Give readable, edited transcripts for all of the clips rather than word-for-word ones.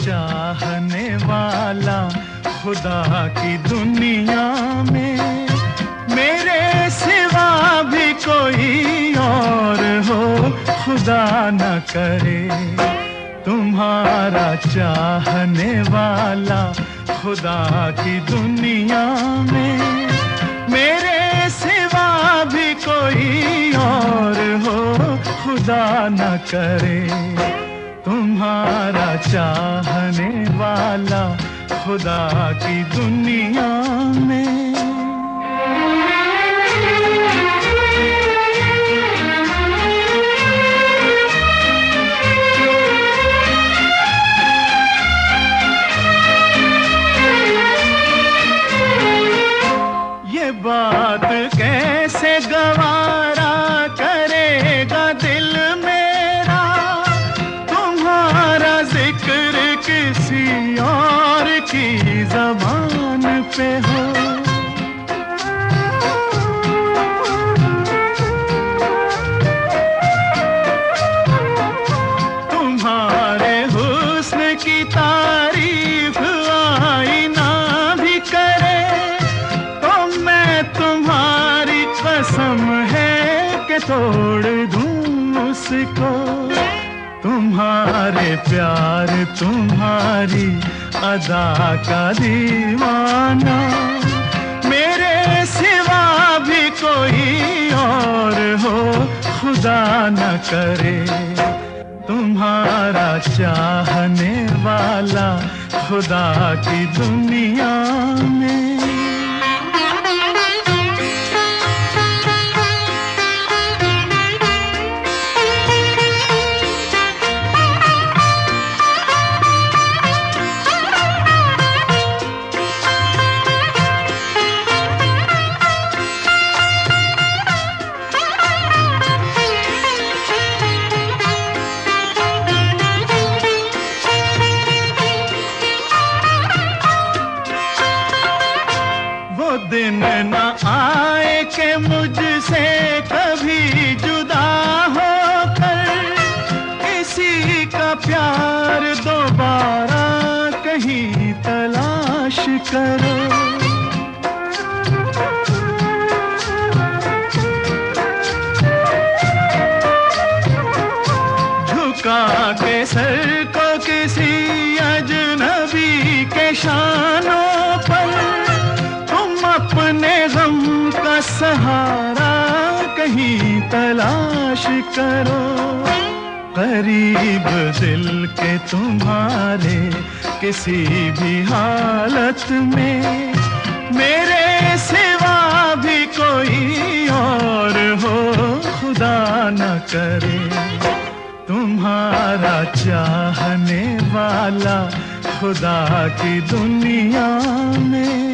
चाहने वाला खुदा की दुनिया में मेरे सिवा भी कोई और हो खुदा न करे। तुम्हारा चाहने वाला खुदा की दुनिया में मेरे सिवा भी कोई और हो खुदा न करे। तुम्हारा चाहने वाला खुदा की दुनिया में। ये बात कैसे गवारा करेगा दिल मेरा, तुम्हारा जिक्र किसी और की ज़बान पे हो। तुम्हारे हुस्न की तारीफ आईना भी करे तो मैं तुम्हारी कसम है कि तोड़ दूं उसको। तुम्हारे प्यार तुम्हारी अदा का दीवाना मेरे सिवा भी कोई और हो खुदा न करे। तुम्हारा चाहने वाला खुदा की दुनिया में। दिन न आए कि मुझसे कभी जुदा होकर किसी का प्यार दोबारा कहीं तलाश करो। झुका के सर को किसी अजनबी के शानों पर अपने गम का सहारा कहीं तलाश करो। करीब दिल के तुम्हारे किसी भी हालत में मेरे सिवा भी कोई और हो खुदा न करे। तुम्हारा चाहने वाला खुदा की दुनिया में।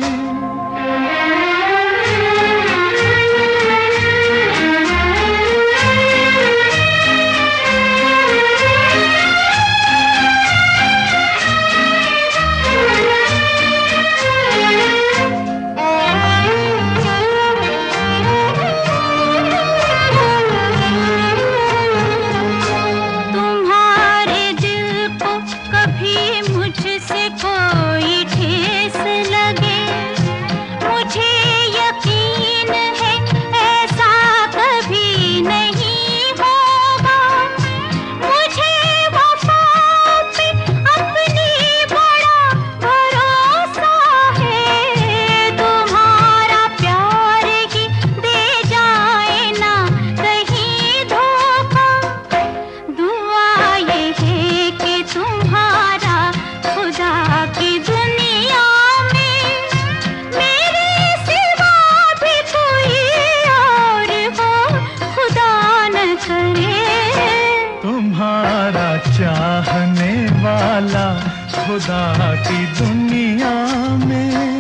कोई ठेस लगे मुझे यकीन है ऐसा कभी नहीं होगा। मुझे वफा पे अपनी बड़ा भरोसा है। तुम्हारा प्यार ही दे जाए ना कहीं धोखा। दुआ ये है कि तुम्हारा खुदा की दुनिया में मेरे सिवा भी कोई और हो खुदा न करे। तुम्हारा चाहने वाला खुदा की दुनिया में।